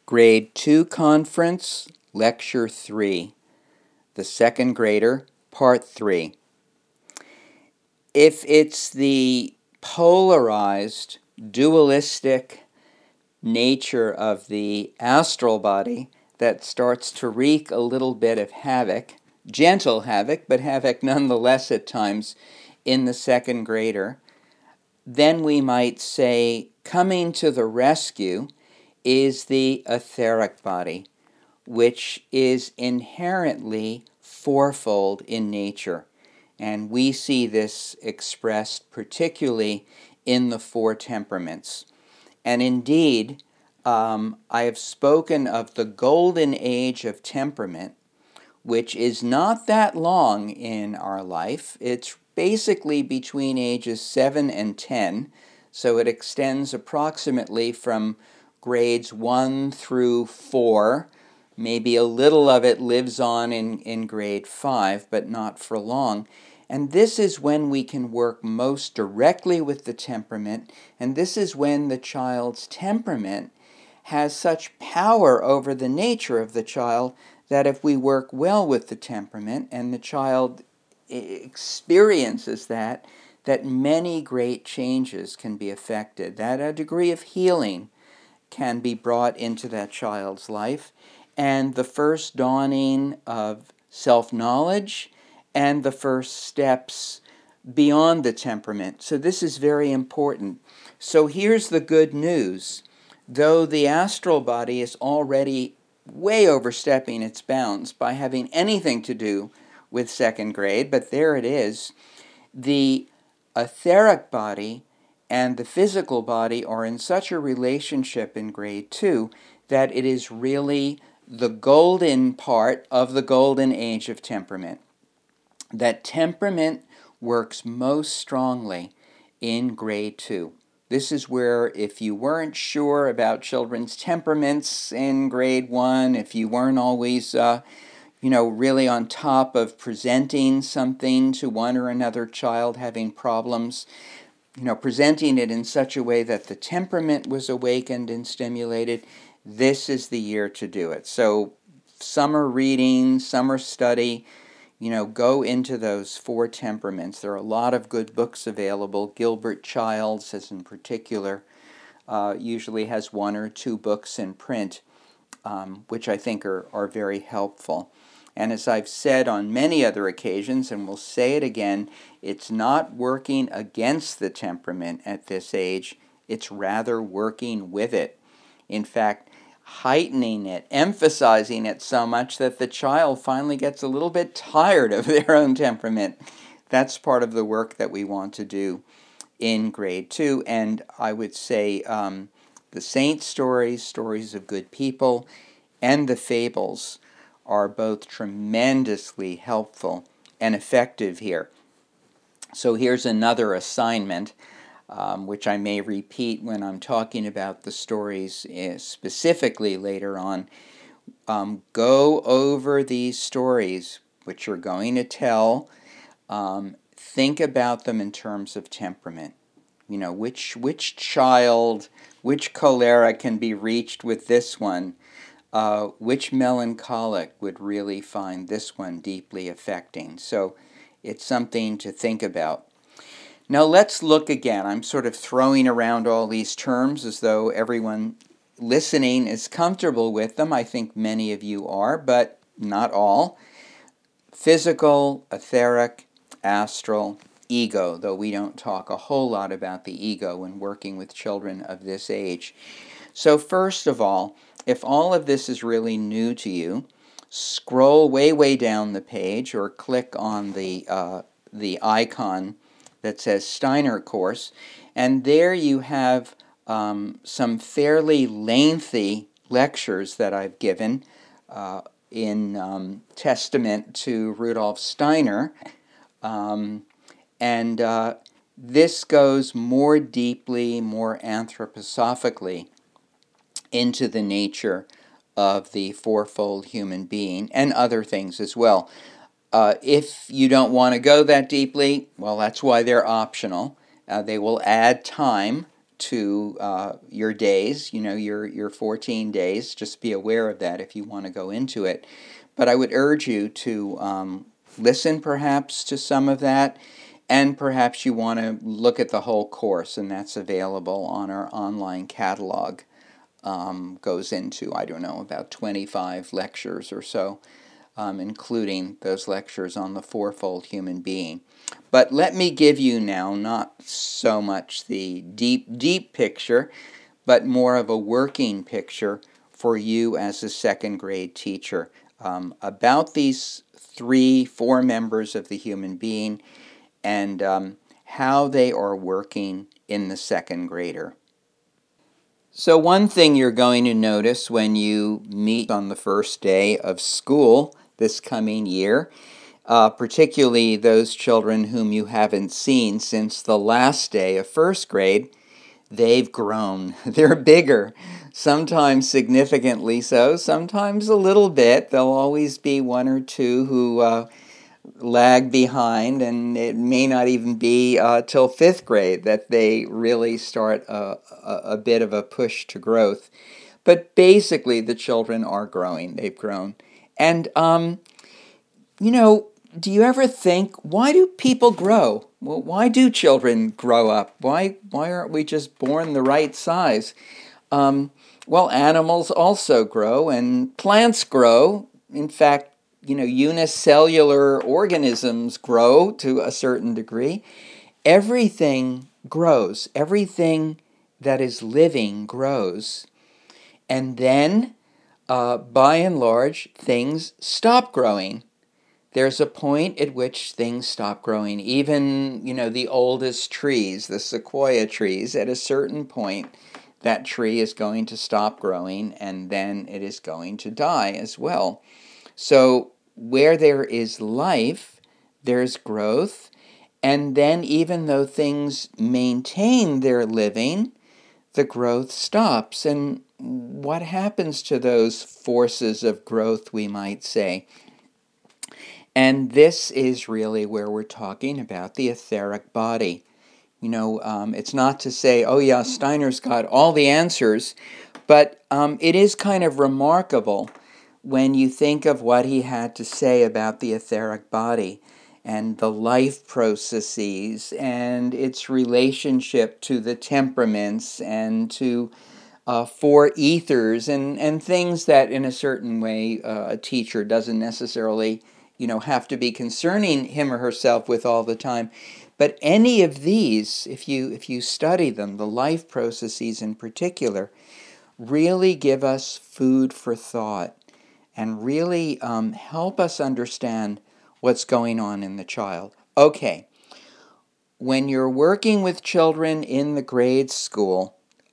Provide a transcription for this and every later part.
Grade 2 Conference, Lecture 3, The Second Grader, Part 3. If it's the polarized, dualistic nature of the astral body that starts to wreak a little bit of havoc, gentle havoc, but havoc nonetheless at times, in the second grader, then we might say coming to the rescue is the etheric body, which is inherently fourfold in nature. And we see this expressed particularly in the four temperaments. And indeed, I have spoken of the golden age of temperament, which is not that long in our life. It's basically between ages 7 and 10, so it extends approximately from grades 1 through 4. Maybe a little of it lives on in grade 5, but not for long. And this is when we can work most directly with the temperament, and this is when the child's temperament has such power over the nature of the child that if we work well with the temperament and the child experiences that many great changes can be effected, that a degree of healing can be brought into that child's life, and the first dawning of self-knowledge and the first steps beyond the temperament. So this is very important. So here's the good news. Though the astral body is already way overstepping its bounds by having anything to do with second grade, but there it is, the etheric body and the physical body are in such a relationship in grade 2 that it is really the golden part of the golden age of temperament. That temperament works most strongly in grade 2. This is where, if you weren't sure about children's temperaments in grade 1, if you weren't always really on top of presenting something to one or another child having problems, presenting it in such a way that the temperament was awakened and stimulated, this is the year to do it. So summer reading, summer study, go into those four temperaments. There are a lot of good books available. Gilbert Childs, as in particular, usually has 1 or 2 books in print, which I think are very helpful. And as I've said on many other occasions, and we'll say it again, it's not working against the temperament at this age. It's rather working with it. In fact, heightening it, emphasizing it so much that the child finally gets a little bit tired of their own temperament. That's part of the work that we want to do in grade 2. And I would say the saint stories, stories of good people, and the fables are both tremendously helpful and effective here. So here's another assignment, which I may repeat when I'm talking about the stories specifically later on. Go over these stories which you're going to tell. Think about them in terms of temperament. Which child, which cholera can be reached with this one? Which melancholic would really find this one deeply affecting? So it's something to think about. Now let's look again. I'm sort of throwing around all these terms as though everyone listening is comfortable with them. I think many of you are, but not all. Physical, etheric, astral, ego, though we don't talk a whole lot about the ego when working with children of this age. So first of all, if all of this is really new to you, scroll way down the page or click on the icon that says Steiner Course, and there you have some fairly lengthy lectures that I've given in testament to Rudolf Steiner, and this goes more deeply, more anthroposophically into the nature of the fourfold human being and other things as well. If you don't want to go that deeply, well, that's why they're optional. They will add time to your days, your 14 days. Just be aware of that if you want to go into it. But I would urge you to listen perhaps to some of that, and perhaps you want to look at the whole course, and that's available on our online catalog. Goes into, I don't know, about 25 lectures or so, including those lectures on the fourfold human being. But let me give you now not so much the deep picture, but more of a working picture for you as a second grade teacher about these 4 members of the human being and how they are working in the second grader. So one thing you're going to notice when you meet on the first day of school this coming year, particularly those children whom you haven't seen since the last day of first grade, they've grown. They're bigger, sometimes significantly so, sometimes a little bit. There'll always be one or two who lag behind, and it may not even be till 5th grade that they really start a bit of a push to growth. But basically, the children are growing. They've grown. And, do you ever think, why do people grow? Well, why do children grow up? Why aren't we just born the right size? Well, animals also grow, and plants grow. In fact, unicellular organisms grow to a certain degree. Everything grows. Everything that is living grows. And then, by and large, things stop growing. There's a point at which things stop growing. Even, the oldest trees, the sequoia trees, at a certain point, that tree is going to stop growing, and then it is going to die as well. So where there is life, there's growth, and then even though things maintain their living, the growth stops. And what happens to those forces of growth, we might say? And this is really where we're talking about the etheric body. It's not to say, oh yeah, Steiner's got all the answers, but it is kind of remarkable when you think of what he had to say about the etheric body and the life processes and its relationship to the temperaments and to 4 ethers and things that in a certain way a teacher doesn't necessarily have to be concerning him or herself with all the time. But any of these, if you study them, the life processes in particular, really give us food for thought and really help us understand what's going on in the child. Okay, when you're working with children in the grade school,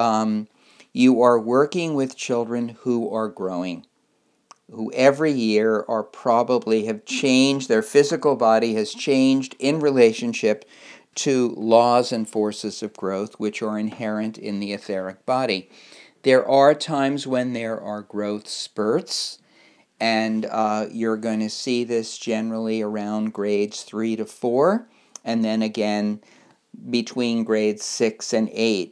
you are working with children who are growing, who every year are probably have changed, their physical body has changed in relationship to laws and forces of growth which are inherent in the etheric body. There are times when there are growth spurts, and you're going to see this generally around grades 3 to 4, and then again between grades 6 and 8,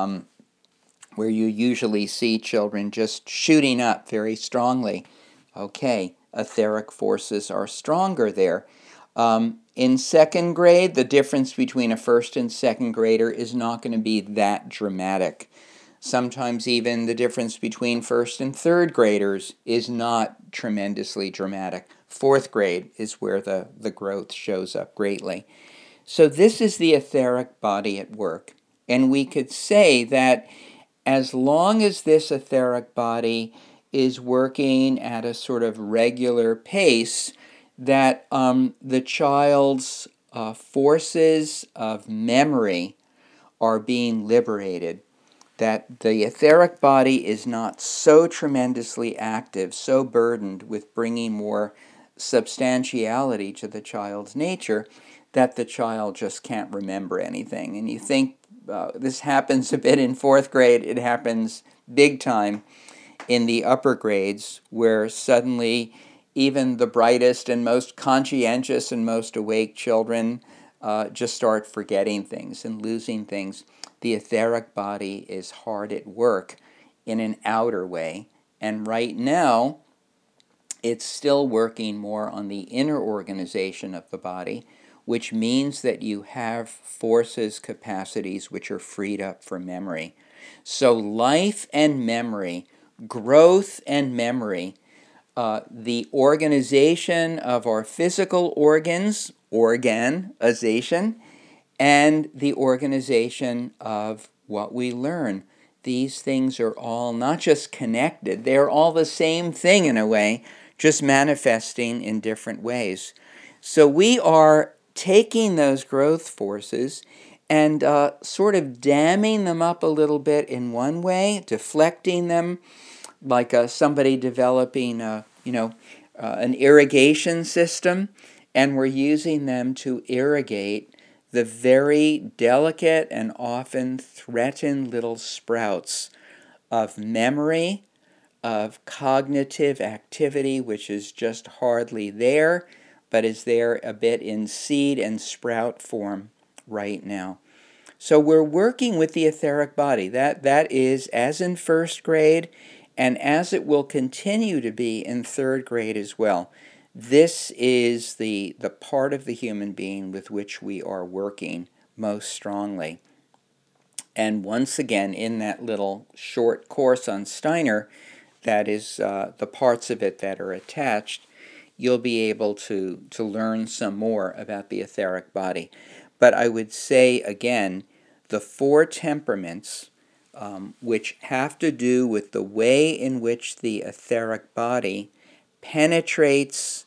where you usually see children just shooting up very strongly. Okay, etheric forces are stronger there. In second grade, the difference between a first and second grader is not going to be that dramatic. Sometimes even the difference between first and third graders is not tremendously dramatic. Fourth grade is where the growth shows up greatly. So this is the etheric body at work. And we could say that as long as this etheric body is working at a sort of regular pace, that the child's forces of memory are being liberated, that the etheric body is not so tremendously active, so burdened with bringing more substantiality to the child's nature, that the child just can't remember anything. And you think this happens a bit in fourth grade, it happens big time in the upper grades, where suddenly even the brightest and most conscientious and most awake children just start forgetting things and losing things. the etheric body is hard at work in an outer way. And right now, it's still working more on the inner organization of the body, which means that you have forces, capacities which are freed up for memory. So life and memory, growth and memory, the organization of our physical organs, organization, and the organization of what we learn. These things are all not just connected, they're all the same thing in a way, just manifesting in different ways. So we are taking those growth forces and sort of damming them up a little bit in one way, deflecting them, like somebody developing an irrigation system, and we're using them to irrigate the very delicate and often threatened little sprouts of memory, of cognitive activity, which is just hardly there, but is there a bit in seed and sprout form right now. So we're working with the etheric body. That is as in first grade, and as it will continue to be in third grade as well. This is the part of the human being with which we are working most strongly. And once again, in that little short course on Steiner, that is the parts of it that are attached, you'll be able to learn some more about the etheric body. But I would say, again, the four temperaments, which have to do with the way in which the etheric body penetrates,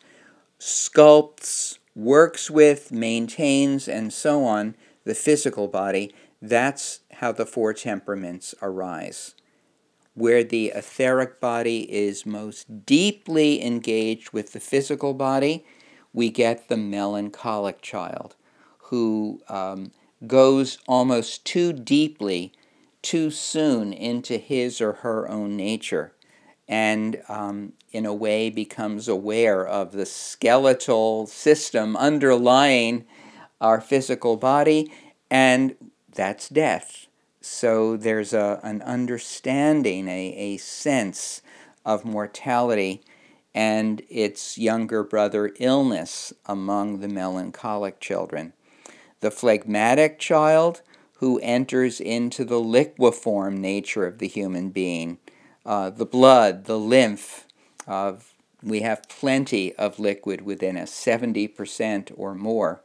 sculpts, works with, maintains, and so on the physical body, that's how the four temperaments arise. Where the etheric body is most deeply engaged with the physical body, we get the melancholic child, who goes almost too deeply, too soon into his or her own nature, and in a way becomes aware of the skeletal system underlying our physical body, and that's death. So there's an understanding, a sense of mortality and its younger brother illness among the melancholic children. The phlegmatic child, who enters into the liqueform nature of the human being, the blood, the lymph, we have plenty of liquid within us, 70% or more.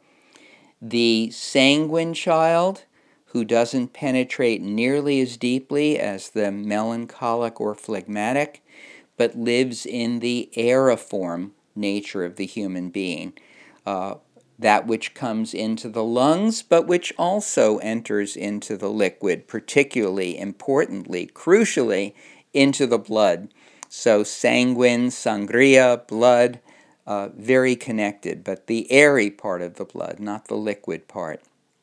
The sanguine child, who doesn't penetrate nearly as deeply as the melancholic or phlegmatic, but lives in the aeriform nature of the human being, that which comes into the lungs, but which also enters into the liquid, particularly, importantly, crucially, into the blood. So sanguine, sangria, blood, very connected, but the airy part of the blood, not the liquid part.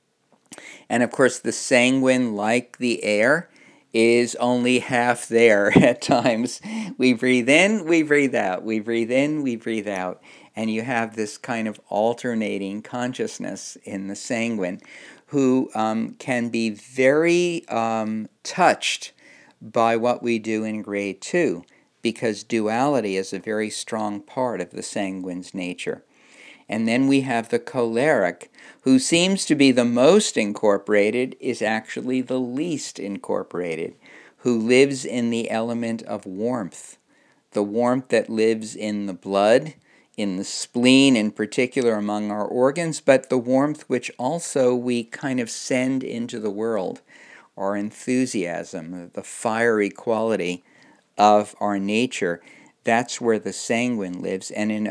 And of course, the sanguine, like the air, is only half there at times. We breathe in, we breathe out. We breathe in, we breathe out. And you have this kind of alternating consciousness in the sanguine, who can be very touched by what we do in grade 2, because duality is a very strong part of the sanguine's nature. And then we have the choleric, who seems to be the most incorporated, is actually the least incorporated, who lives in the element of warmth, the warmth that lives in the blood, in the spleen in particular among our organs, but the warmth which also we kind of send into the world, our enthusiasm, the fiery quality of our nature. That's where the sanguine lives, and in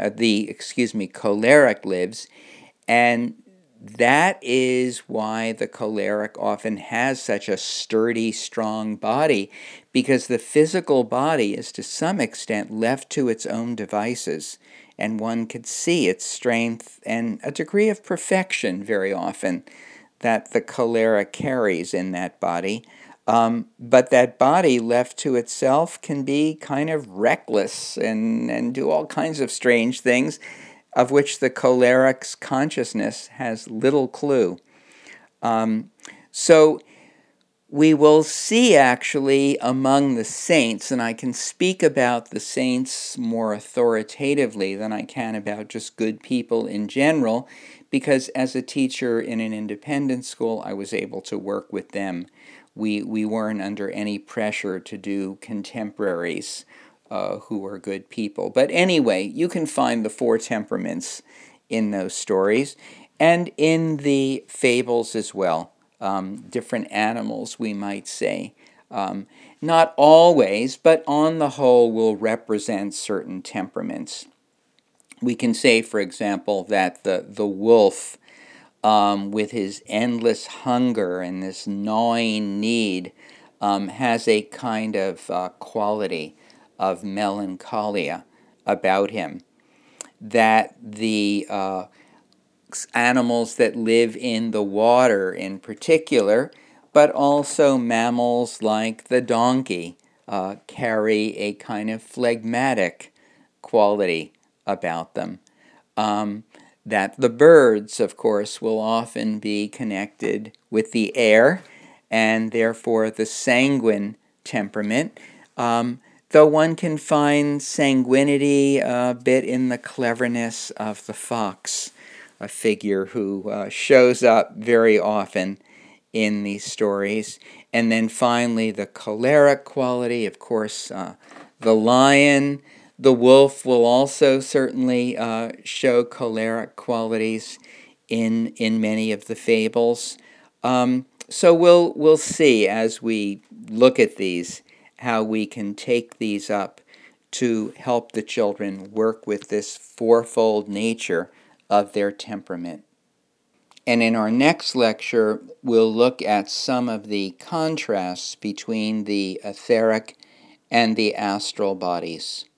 choleric lives, and that is why the choleric often has such a sturdy, strong body, because the physical body is to some extent left to its own devices, and one could see its strength and a degree of perfection very often that the choleric carries in that body. But that body left to itself can be kind of reckless and do all kinds of strange things, of which the choleric's consciousness has little clue. So we will see actually among the saints, and I can speak about the saints more authoritatively than I can about just good people in general, because as a teacher in an independent school, I was able to work with them. We weren't under any pressure to do contemporaries who were good people. But anyway, you can find the four temperaments in those stories and in the fables as well. Different animals, we might say. Not always, but on the whole will represent certain temperaments. We can say, for example, that the wolf, with his endless hunger and this gnawing need, has a kind of quality of melancholia about him that the animals that live in the water in particular, but also mammals like the donkey, carry a kind of phlegmatic quality about them. That the birds, of course, will often be connected with the air, and therefore the sanguine temperament, though one can find sanguinity a bit in the cleverness of the fox, a figure who shows up very often in these stories. And then finally, the choleric quality, of course, the lion. The wolf will also certainly show choleric qualities in many of the fables. So we'll see as we look at these how we can take these up to help the children work with this fourfold nature of their temperament. And in our next lecture, we'll look at some of the contrasts between the etheric and the astral bodies.